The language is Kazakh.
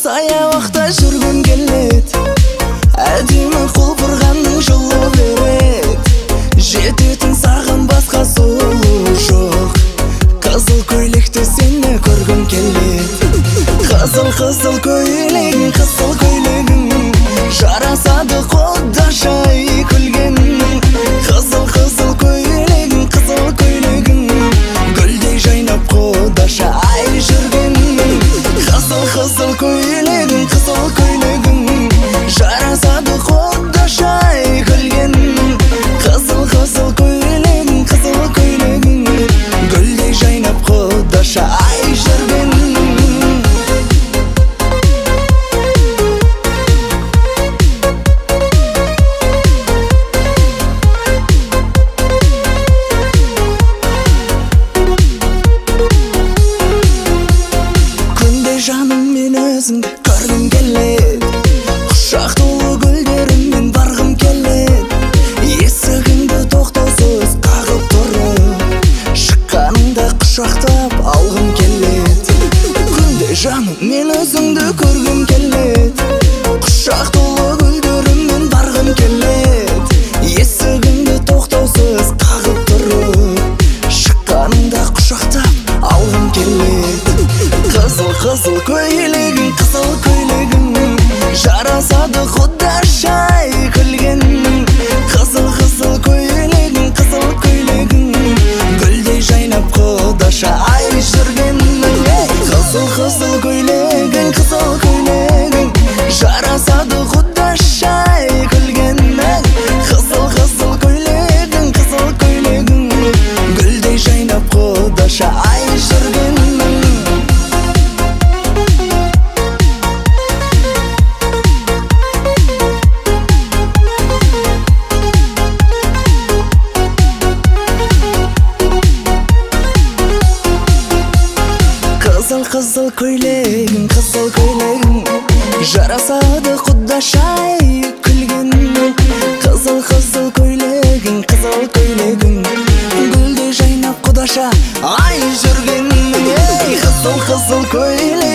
саябақта жүргім келет, әдемі құлпырғанның жылу берет, жететін саған басқа сұлу жоқ. Қызыл көйлекті сені көргім келет, қызыл көйлегің, қызыл көйлегің жарасады құдашай күлген. Қызыл көйлегің, қызыл көйлегің гүлдей жайнап құдаша ай жүрген. Қызыл көйлегің, қызыл көйлегің жарасады құдашай күлген. Қызыл көйлегің, қызыл көйлегің гүлдей жайнап құдаша ай жүрген. Жаным мен өзіңді көргім келет, құшақ толы гүлдеріммен барғым келет, есігіңді тоқтаусыз қағып тұрып, шыққаныңда құшақтап алғым келет. Күнде жаным мен өзіңді көргім келет, құшақ толы гүлдеріммен барғым келет, есігіңді тоқтаусыз қағып тұрып, шыққаныңда құшақтап алғым келет. Қызыл көйлегің, қызыл көйлегің жарасады құдашай күлген. Қызыл көйлегің, қызыл көйлегің гүлдей жайнап құдаша ай жүрген. Қызыл көйлегің, қызыл көйлегің жарасады құдашай күлген. Қызыл көйлегің, қызыл көйлегің гүлдей жайнап құдаша ай жүрген. Қызыл көйлегің, қызыл көйлегің жарасады құдашай күлген. Қызыл көйлегің, қызыл көйлегің гүлдей жайнап құдаша ай жүрген. Қызыл көйлегің